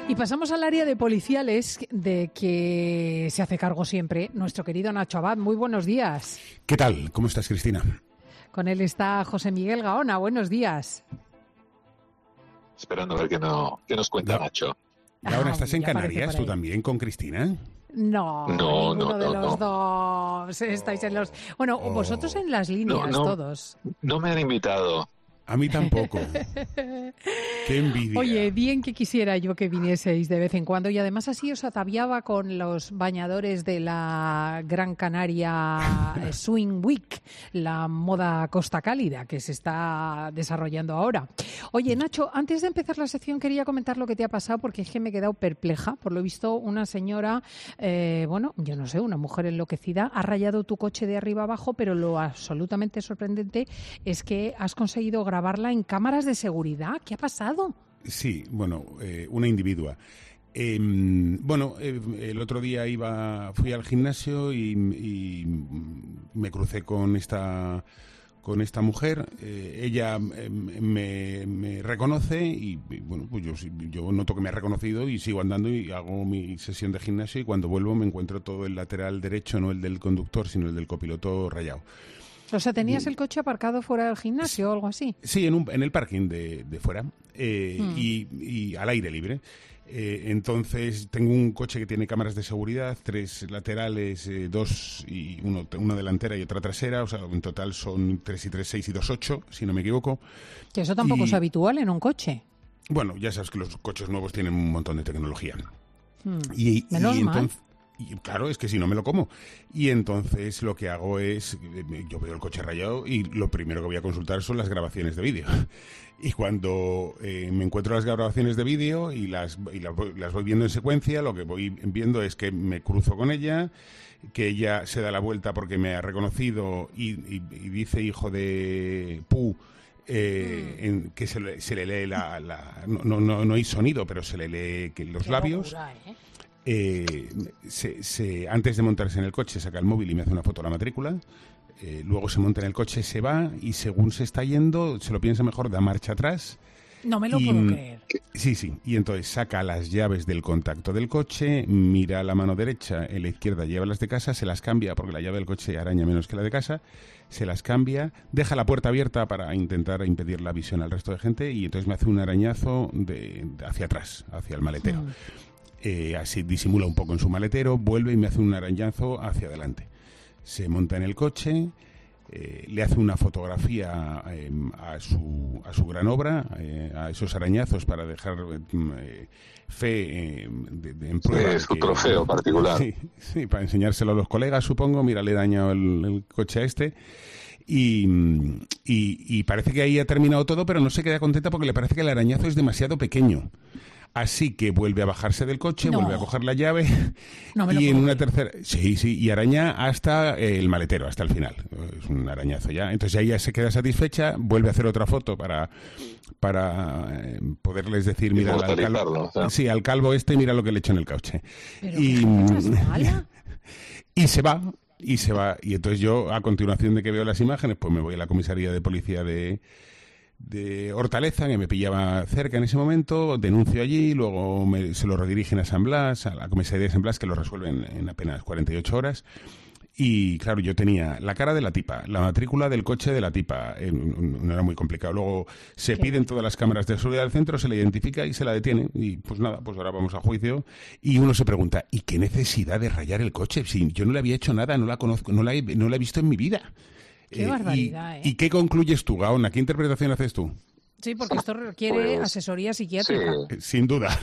Y pasamos al área de policiales, de que se hace cargo siempre nuestro querido Nacho Abad. Muy buenos días. ¿Qué tal? ¿Cómo estás, Cristina? Con él está José Miguel Gaona. Buenos días. Esperando a ver qué nos cuenta Nacho. Gaona, ¿estás en Canarias tú también con Cristina? No, ninguno de los dos. Estáis en los... Bueno, vosotros en las líneas todos. No me han invitado. A mí tampoco. Qué envidia. Oye, bien que quisiera yo que vinieseis de vez en cuando, y además así os ataviaba con los bañadores de la Gran Canaria Swing Week, la moda Costa Cálida que se está desarrollando ahora. Oye, Nacho, antes de empezar la sección quería comentar lo que te ha pasado, porque es que me he quedado perpleja. Por lo visto, una señora, yo no sé, una mujer enloquecida, ha rayado tu coche de arriba abajo, pero lo absolutamente sorprendente es que has conseguido grabarla en cámaras de seguridad. ¿Qué ha pasado? Sí, una individua. El otro día fui al gimnasio y me crucé con esta mujer. Ella me reconoce y pues yo noto que me ha reconocido y sigo andando y hago mi sesión de gimnasio, y cuando vuelvo me encuentro todo el lateral derecho, no el del conductor, sino el del copiloto, rayado. O sea, ¿tenías el coche aparcado fuera del gimnasio o algo así? Sí, en el parking de fuera y al aire libre. Entonces tengo un coche que tiene cámaras de seguridad, 3 laterales, 2 y una delantera y otra trasera. O sea, en total son 3 y 3, 6 y 2, 8, si no me equivoco. Que eso tampoco es habitual en un coche. Bueno, ya sabes que los coches nuevos tienen un montón de tecnología. Menos mal. Y claro, es que si no me lo como. Y entonces lo que hago es, yo veo el coche rayado y lo primero que voy a consultar son las grabaciones de vídeo. Y cuando me encuentro las grabaciones de vídeo y las voy viendo en secuencia, lo que voy viendo es que me cruzo con ella, que ella se da la vuelta porque me ha reconocido y dice hijo de pu. Que se le lee no hay sonido, pero se le lee los labios. Locura, Antes de montarse en el coche saca el móvil y me hace una foto de la matrícula. Luego se monta en el coche, se va y según se está yendo se lo piensa mejor, da marcha atrás. No me lo puedo creer. Sí. Y entonces saca las llaves del contacto del coche, mira a la mano derecha, en la izquierda lleva las de casa, se las cambia porque la llave del coche araña menos que la de casa, se las cambia, deja la puerta abierta para intentar impedir la visión al resto de gente, y entonces me hace un arañazo hacia atrás, hacia el maletero. Así disimula un poco en su maletero, vuelve y me hace un arañazo hacia adelante. Se monta en el coche, le hace una fotografía a su gran obra, a esos arañazos para dejar fe en prueba. Es un trofeo particular. Sí, para enseñárselo a los colegas, supongo. Mira, le he dañado el coche a este. Y parece que ahí ha terminado todo, pero no se queda contenta porque le parece que el arañazo es demasiado pequeño. Así que vuelve a bajarse del coche, vuelve a coger la llave y en una tercera... Sí, y araña hasta el maletero, hasta el final. Es un arañazo ya. Entonces ella se queda satisfecha, vuelve a hacer otra foto para poderles decir, mira, al calvo, sí, al calvo mira lo que le he hecho en el coche. Y se va. Y entonces yo, a continuación de que veo las imágenes, pues me voy a la comisaría de policía de Hortaleza, que me pillaba cerca en ese momento, denuncio allí, luego se lo redirigen a San Blas, a la comisaría de San Blas, que lo resuelven en apenas 48 horas. Y claro, yo tenía la cara de la tipa, la matrícula del coche de la tipa, no era muy complicado. Luego se piden todas las cámaras de seguridad del centro, se la identifica y se la detiene. Y pues nada, pues ahora vamos a juicio. Y uno se pregunta, ¿y qué necesidad de rayar el coche? Si yo no le había hecho nada, no la conozco, no la he visto en mi vida. Qué barbaridad, ¿Y qué concluyes tú, Gaona? ¿Qué interpretación haces tú? Sí, porque esto requiere asesoría psiquiátrica. Sí, sin duda.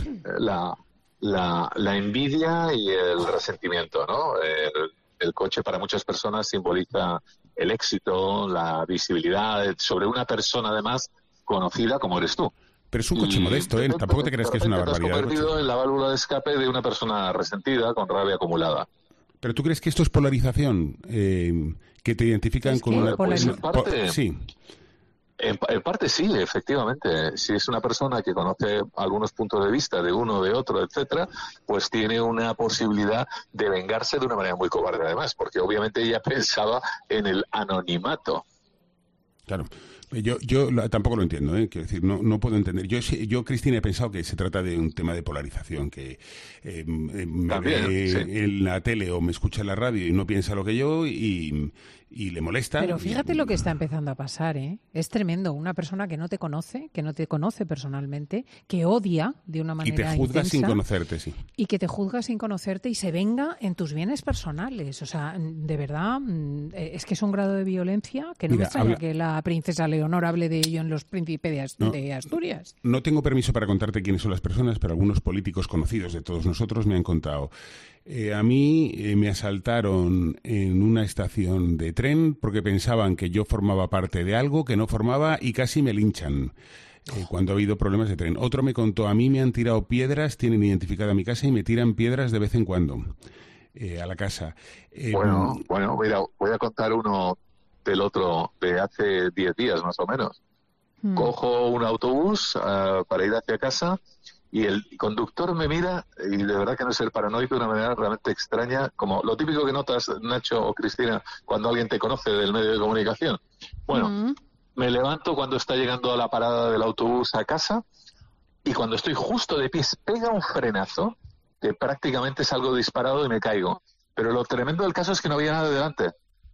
La envidia y el resentimiento, ¿no? El coche para muchas personas simboliza el éxito, la visibilidad sobre una persona además conocida como eres tú. Pero es un coche modesto, ¿eh? Tampoco te creas que es una barbaridad. Te has convertido en la válvula de escape de una persona resentida, con rabia acumulada. ¿Pero tú crees que esto es polarización? ¿Que te identifican con una... Pues en parte, sí. En parte sí, efectivamente. Si es una persona que conoce algunos puntos de vista de uno, de otro, etcétera, pues tiene una posibilidad de vengarse de una manera muy cobarde además, porque obviamente ella pensaba en el anonimato. Claro. Tampoco lo entiendo, ¿eh? Quiero decir, no puedo entender. Yo, Cristina, he pensado que se trata de un tema de polarización, que me También, ve sí. en la tele o me escucha en la radio y no piensa lo que yo y le molesta. Pero fíjate lo que está empezando a pasar, ¿eh? Es tremendo. Una persona que no te conoce personalmente, que odia de una Y te manera juzga sin intensa conocerte, sí. y que te juzga sin conocerte y se venga en tus bienes personales. O sea, de verdad, es que es un grado de violencia que no me Mira, extraña que la princesa Leonor hable de ello en Los Príncipes de Asturias. No tengo permiso para contarte quiénes son las personas, pero algunos políticos conocidos de todos nosotros me han contado. A mí me asaltaron en una estación de tren porque pensaban que yo formaba parte de algo que no formaba y casi me linchan cuando ha habido problemas de tren. Otro me contó, a mí me han tirado piedras, tienen identificada mi casa y me tiran piedras de vez en cuando a la casa. Bueno, mira, voy a contar uno del otro de hace 10 días más o menos. Cojo un autobús para ir hacia casa y el conductor me mira, y de verdad que no es ser paranoico de una manera realmente extraña, como lo típico que notas, Nacho o Cristina, cuando alguien te conoce del medio de comunicación. Bueno, me levanto cuando está llegando a la parada del autobús a casa y cuando estoy justo de pies pega un frenazo que prácticamente salgo disparado y me caigo. Pero lo tremendo del caso es que no había nada delante.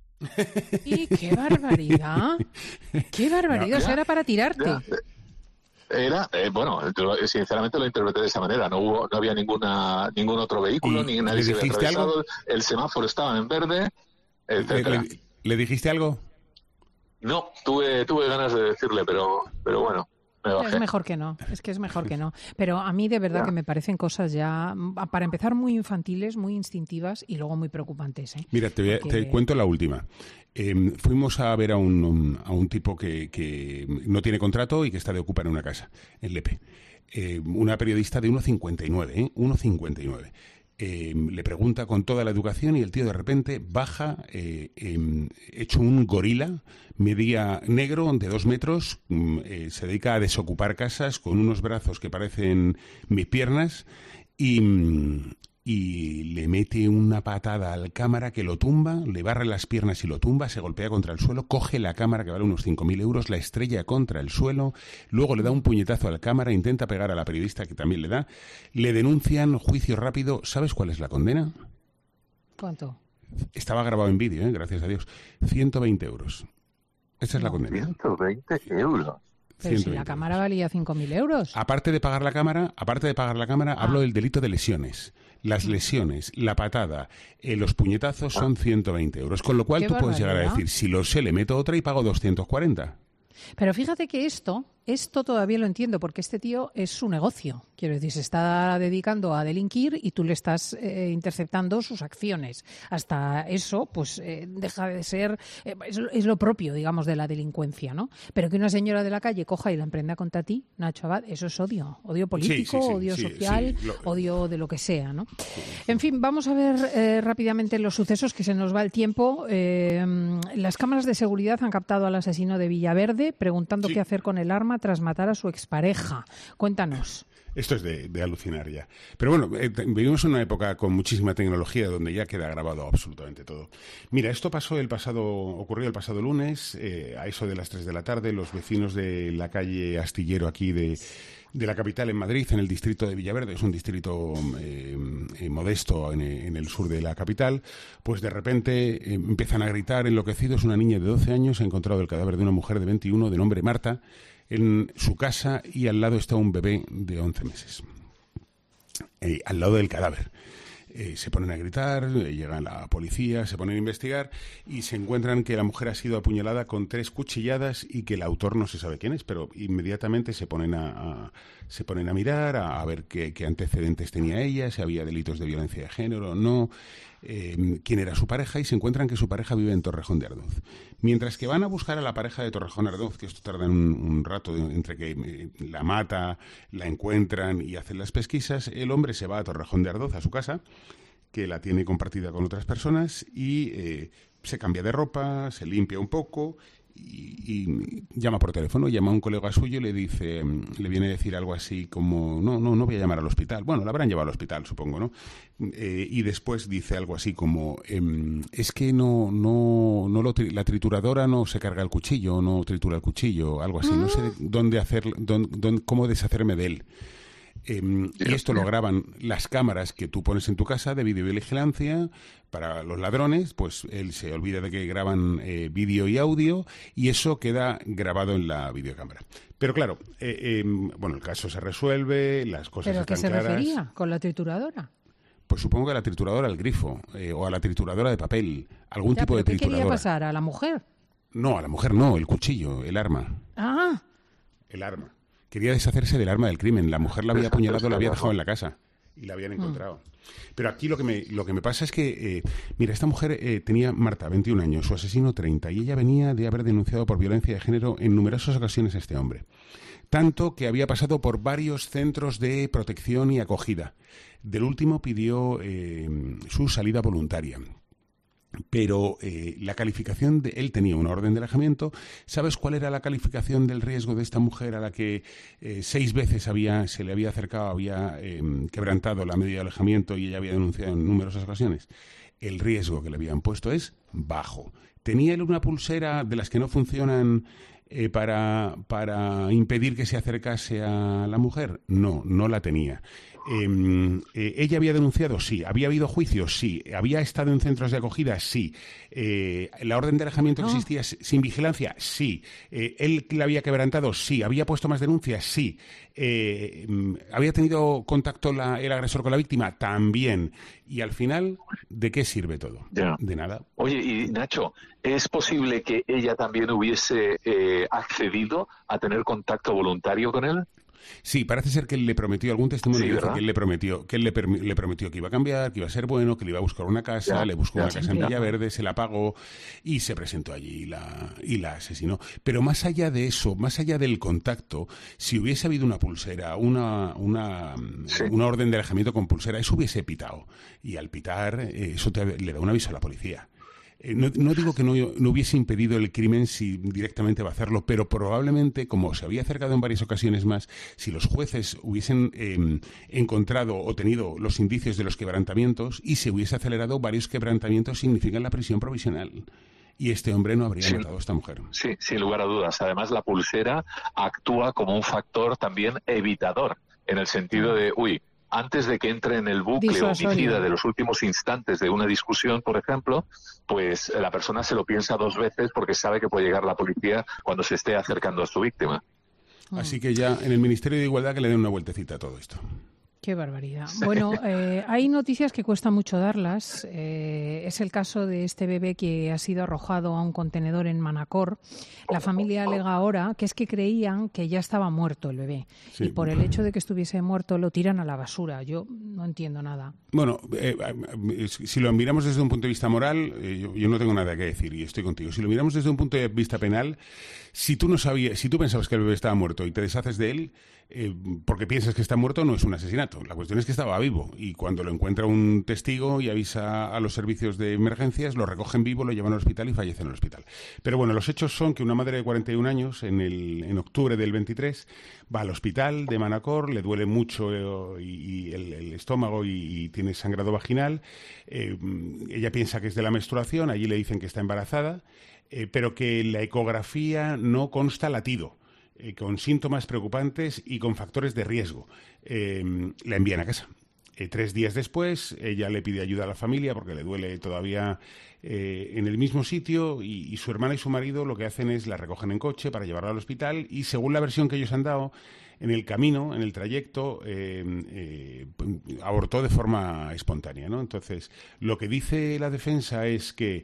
¡Y qué barbaridad! ¡Qué barbaridad! O sea, era para tirarte. Era, bueno, yo sinceramente lo interpreté de esa manera. No había ningún otro vehículo, ni nadie se había atravesado. Algo? El semáforo estaba en verde, etcétera. ¿Le dijiste algo? No, tuve ganas de decirle, pero bueno. Es mejor que no, es que es mejor que no. Pero a mí de verdad que me parecen cosas ya, para empezar, muy infantiles, muy instintivas y luego muy preocupantes, ¿eh? Mira, te cuento la última. Fuimos a ver a un tipo que no tiene contrato y que está de ocupa en una casa, en Lepe. Una periodista de 1,59, 1,59. Le pregunta con toda la educación y el tío de repente baja hecho un gorila, medía negro de 2 metros, se dedica a desocupar casas con unos brazos que parecen mis piernas y le mete una patada al cámara que lo tumba, le barre las piernas y lo tumba, se golpea contra el suelo, coge la cámara que vale unos 5.000 euros, la estrella contra el suelo, luego le da un puñetazo al cámara, intenta pegar a la periodista que también le da, le denuncian, juicio rápido. ¿Sabes cuál es la condena? ¿Cuánto? Estaba grabado en vídeo, gracias a Dios. 120 euros. Esa es la condena. 120 euros. Pero si la cámara valía 5.000 euros. Aparte de pagar la cámara, hablo del delito de lesiones. Las lesiones, la patada, los puñetazos son 120 euros. Con lo cual tú puedes llegar a decir, si lo sé, le meto otra y pago 240. Pero fíjate que esto todavía lo entiendo, porque este tío es su negocio. Quiero decir, se está dedicando a delinquir y tú le estás interceptando sus acciones. Hasta eso, pues, deja de ser... es lo propio, digamos, de la delincuencia, ¿no? Pero que una señora de la calle coja y la emprenda contra ti, Nacho Abad, eso es odio. Odio político, odio social, odio de lo que sea, ¿no? En fin, vamos a ver rápidamente los sucesos, que se nos va el tiempo. Las cámaras de seguridad han captado al asesino de Villaverde preguntando qué hacer con el arma tras matar a su expareja. Cuéntanos. Esto es de alucinar ya. Pero bueno, vivimos en una época con muchísima tecnología donde ya queda grabado absolutamente todo. Mira, esto ocurrió el pasado lunes, a eso de las 3 de la tarde. Los vecinos de la calle Astillero aquí de la capital en Madrid, en el distrito de Villaverde, es un distrito modesto en el sur de la capital, pues de repente empiezan a gritar enloquecidos. Una niña de 12 años ha encontrado el cadáver de una mujer de 21 de nombre Marta en su casa y al lado está un bebé de 11 meses. Al lado del cadáver. Se ponen a gritar, llega la policía, se ponen a investigar y se encuentran que la mujer ha sido apuñalada con 3 cuchilladas y que el autor no se sabe quién es, pero inmediatamente se ponen a mirar, a ver qué antecedentes tenía ella, si había delitos de violencia de género o no, quién era su pareja, y se encuentran que su pareja vive en Torrejón de Ardoz. Mientras que van a buscar a la pareja de Torrejón de Ardoz, que esto tarda un rato entre que la mata, la encuentran y hacen las pesquisas, el hombre se va a Torrejón de Ardoz, a su casa, que la tiene compartida con otras personas, y se cambia de ropa, se limpia un poco y llama por teléfono, llama a un colega suyo y le dice, le viene a decir algo así como, no voy a llamar al hospital. Bueno, la habrán llevado al hospital, supongo, ¿no? Y después dice algo así como, es que la trituradora no se carga el cuchillo, no tritura el cuchillo, algo así. No sé dónde cómo deshacerme de él. Y esto lo graban las cámaras que tú pones en tu casa de videovigilancia para los ladrones, pues él se olvida de que graban vídeo y audio y eso queda grabado en la videocámara. Pero claro, el caso se resuelve, las cosas están claras. ¿Pero a qué se refería con la trituradora? Pues supongo que a la trituradora al grifo o a la trituradora de papel, algún tipo de trituradora. ¿Qué quería pasar? ¿A la mujer? No, a la mujer no, el cuchillo, el arma. Ah. El arma. Quería deshacerse del arma del crimen. La mujer la había apuñalado, la había dejado en la casa y la habían encontrado. Pero aquí lo que me pasa es que, mira, esta mujer tenía, Marta, 21 años, su asesino 30, y ella venía de haber denunciado por violencia de género en numerosas ocasiones a este hombre. Tanto que había pasado por varios centros de protección y acogida. Del último pidió su salida voluntaria. Pero la calificación él tenía una orden de alejamiento. ¿Sabes cuál era la calificación del riesgo de esta mujer a la que 6 veces se le había acercado, había quebrantado la medida de alejamiento y ella había denunciado en numerosas ocasiones? El riesgo que le habían puesto es bajo. ¿Tenía él una pulsera de las que no funcionan para impedir que se acercase a la mujer? No la tenía. ¿Ella había denunciado? Sí. ¿Había habido juicios? Sí. ¿Había estado en centros de acogida? Sí. ¿La orden de alejamiento existía sin vigilancia? Sí. ¿Él la había quebrantado? Sí. ¿Había puesto más denuncias? Sí. ¿Había tenido contacto el agresor con la víctima? También. Y al final, ¿de qué sirve todo? Ya. De nada. Oye, y Nacho, ¿es posible que ella también hubiese accedido a tener contacto voluntario con él? Sí, parece ser que él le prometió, algún testimonio dice que él le prometió que iba a cambiar, que iba a ser bueno, que le iba a buscar una casa, le buscó una casa en Villaverde, se la pagó y se presentó allí y la asesinó. Pero más allá de eso, más allá del contacto, si hubiese habido una pulsera, una orden de alejamiento con pulsera, eso hubiese pitado. Y al pitar, eso le da un aviso a la policía. No digo que no hubiese impedido el crimen si directamente va a hacerlo, pero probablemente, como se había acercado en varias ocasiones más, si los jueces hubiesen encontrado o tenido los indicios de los quebrantamientos y se hubiese acelerado, varios quebrantamientos significan la prisión provisional. Y este hombre no habría matado a esta mujer. Sí, sin lugar a dudas. Además, la pulsera actúa como un factor también evitador, en el sentido de, antes de que entre en el bucle homicida de los últimos instantes de una discusión, por ejemplo, pues la persona se lo piensa 2 veces porque sabe que puede llegar la policía cuando se esté acercando a su víctima. Así que ya en el Ministerio de Igualdad que le den una vueltecita a todo esto. Qué barbaridad. Bueno, hay noticias que cuesta mucho darlas. Es el caso de este bebé que ha sido arrojado a un contenedor en Manacor. La familia alega ahora que es que creían que ya estaba muerto el bebé. Sí. Y por el hecho de que estuviese muerto lo tiran a la basura. Yo no entiendo nada. Bueno, si lo miramos desde un punto de vista moral, yo no tengo nada que decir y estoy contigo. Si lo miramos desde un punto de vista penal, si tú pensabas que el bebé estaba muerto y te deshaces de él, porque piensas que está muerto, no es un asesinato. La cuestión es que estaba vivo y cuando lo encuentra un testigo y avisa a los servicios de emergencias, lo recogen vivo, lo llevan al hospital y fallece en el hospital. Pero bueno, los hechos son que una madre de 41 años, en octubre del 23, va al hospital de Manacor, le duele mucho y el estómago y tiene sangrado vaginal. Ella piensa que es de la menstruación, allí le dicen que está embarazada, pero que en la ecografía no consta latido. Con síntomas preocupantes y con factores de riesgo. La envían a casa. 3 días después, ella le pide ayuda a la familia porque le duele todavía en el mismo sitio y su hermana y su marido lo que hacen es la recogen en coche para llevarla al hospital y según la versión que ellos han dado, en el camino, en el trayecto, abortó de forma espontánea, ¿no? Entonces, lo que dice la defensa es que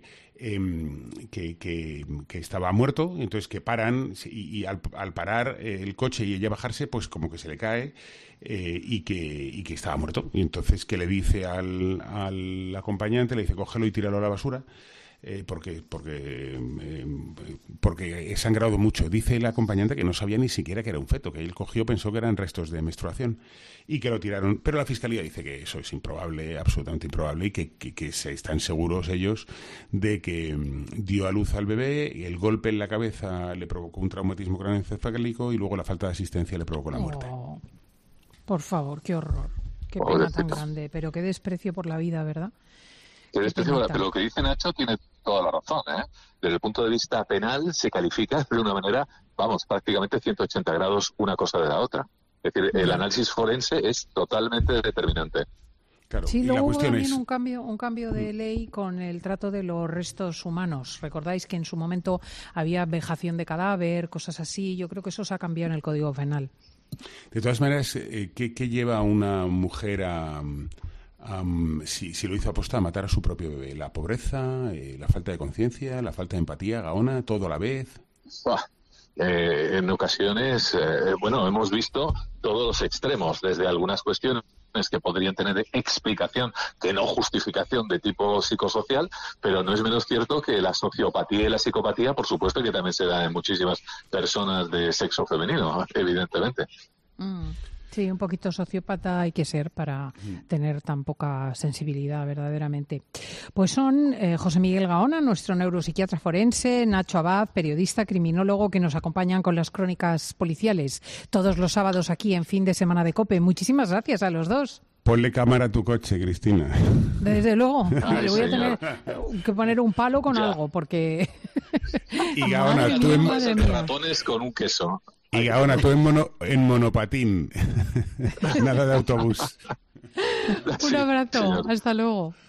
estaba muerto, entonces que paran y al parar el coche y ella bajarse, pues como que se le cae y que estaba muerto. Y entonces que le dice al acompañante, le dice, cógelo y tíralo a la basura. porque he sangrado mucho. Dice el acompañante que no sabía ni siquiera que era un feto, que él cogió, pensó que eran restos de menstruación y que lo tiraron. Pero la Fiscalía dice que eso es improbable, absolutamente improbable, y que están seguros ellos de que dio a luz al bebé y el golpe en la cabeza le provocó un traumatismo craneoencefálico y luego la falta de asistencia le provocó la muerte. Por favor, qué horror. Qué pena tan grande, pero qué desprecio por la vida, ¿verdad? Pero lo que dice Nacho tiene toda la razón, ¿eh? Desde el punto de vista penal se califica de una manera, prácticamente 180 grados una cosa de la otra. Es decir, el análisis forense es totalmente determinante. Claro. Sí, luego hubo también un cambio de ley con el trato de los restos humanos. Recordáis que en su momento había vejación de cadáver, cosas así. Yo creo que eso se ha cambiado en el Código Penal. De todas maneras, ¿qué lleva a una mujer si lo hizo aposta, a matar a su propio bebé? ¿La pobreza, la falta de conciencia, la falta de empatía, Gaona, todo a la vez? En ocasiones, hemos visto todos los extremos, desde algunas cuestiones que podrían tener explicación, que no justificación de tipo psicosocial, pero no es menos cierto que la sociopatía y la psicopatía, por supuesto, que también se da en muchísimas personas de sexo femenino, evidentemente. Sí, un poquito sociópata hay que ser para tener tan poca sensibilidad, verdaderamente. Pues son José Miguel Gaona, nuestro neuropsiquiatra forense, Nacho Abad, periodista, criminólogo, que nos acompañan con las crónicas policiales todos los sábados aquí en Fin de Semana de COPE. Muchísimas gracias a los dos. Ponle cámara a tu coche, Cristina. Desde luego. Le voy a tener que poner un palo con algo, porque... Y Gaona, tú ratones con un queso. Y Gaona, tú en monopatín. Nada de autobús. Un abrazo. Hasta luego.